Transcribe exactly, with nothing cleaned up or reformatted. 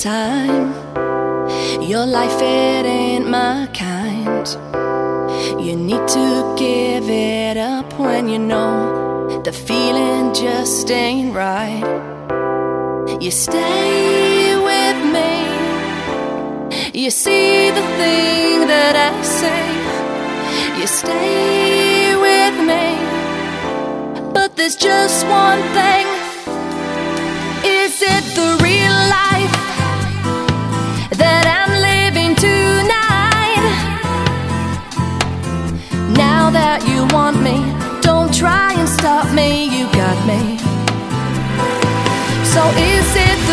time. Your life, it ain't my kind. You need to give it up when you know the feeling just ain't right. You stay with me. You see the thing that I say. You stay with me. But there's just one thing. Is it the real life that I'm living tonight? Now that you want me, don't try and stop me, you got me. So is it the